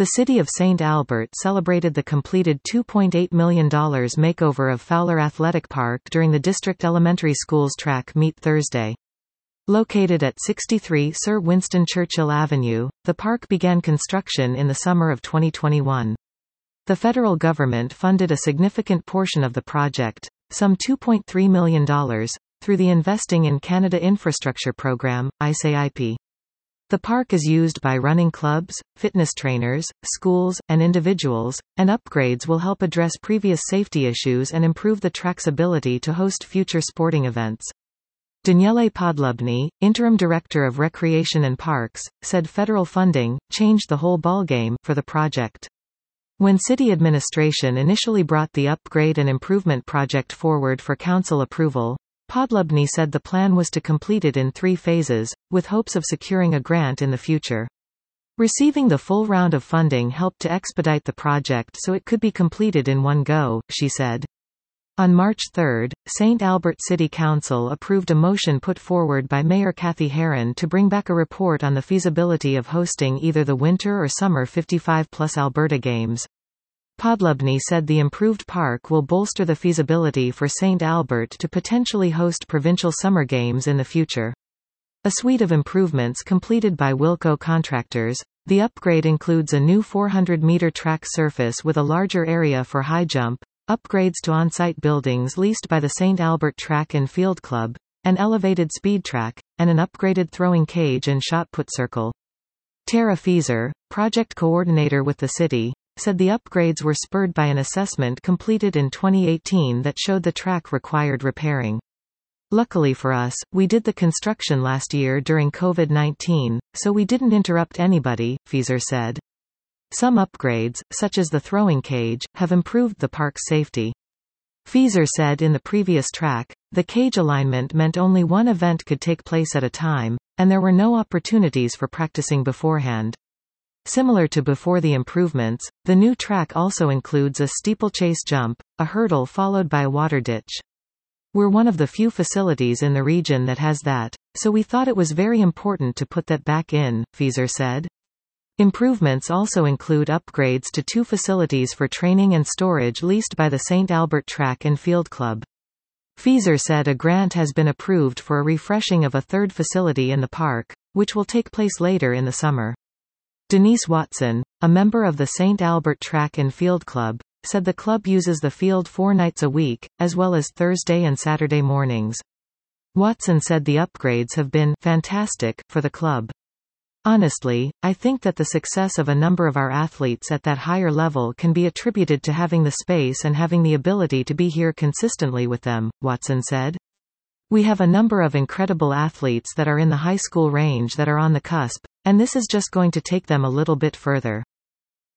The city of St. Albert celebrated the completed $2.8 million makeover of Fowler Athletic Park during the district elementary school's track meet Thursday. Located at 63 Sir Winston Churchill Avenue, the park began construction in the summer of 2021. The federal government funded a significant portion of the project, some $2.3 million, through the Investing in Canada Infrastructure Program, ICIP. The park is used by running clubs, fitness trainers, schools, and individuals, and upgrades will help address previous safety issues and improve the track's ability to host future sporting events. Daniele Podlubny, interim director of Recreation and Parks, said federal funding changed the whole ballgame for the project. When city administration initially brought the upgrade and improvement project forward for council approval, Podlubny said the plan was to complete it in 3 phases, with hopes of securing a grant in the future. Receiving the full round of funding helped to expedite the project so it could be completed in one go, she said. On March 3, St. Albert City Council approved a motion put forward by Mayor Kathy Heron to bring back a report on the feasibility of hosting either the winter or summer 55+ Alberta Games. Podlubny said the improved park will bolster the feasibility for St. Albert to potentially host provincial summer games in the future. A suite of improvements completed by Wilco Contractors. The upgrade includes a new 400-meter track surface with a larger area for high jump, upgrades to on-site buildings leased by the St. Albert Track and Field Club, an elevated speed track, and an upgraded throwing cage and shot put circle. Tara Fieser, project coordinator with the city, said the upgrades were spurred by an assessment completed in 2018 that showed the track required repairing. Luckily for us, we did the construction last year during COVID-19, so we didn't interrupt anybody, Fieser said. Some upgrades, such as the throwing cage, have improved the park's safety. Fieser said in the previous track, the cage alignment meant only one event could take place at a time, and there were no opportunities for practicing beforehand. Similar to before the improvements, the new track also includes a steeplechase jump, a hurdle followed by a water ditch. We're one of the few facilities in the region that has that, so we thought it was very important to put that back in, Fieser said. Improvements also include upgrades to 2 facilities for training and storage leased by the St. Albert Track and Field Club. Fieser said a grant has been approved for a refreshing of a 3rd facility in the park, which will take place later in the summer. Denise Watson, a member of the St. Albert Track and Field Club, said the club uses the field 4 nights a week, as well as Thursday and Saturday mornings. Watson said the upgrades have been fantastic for the club. Honestly, I think that the success of a number of our athletes at that higher level can be attributed to having the space and having the ability to be here consistently with them, Watson said. We have a number of incredible athletes that are in the high school range that are on the cusp, and this is just going to take them a little bit further.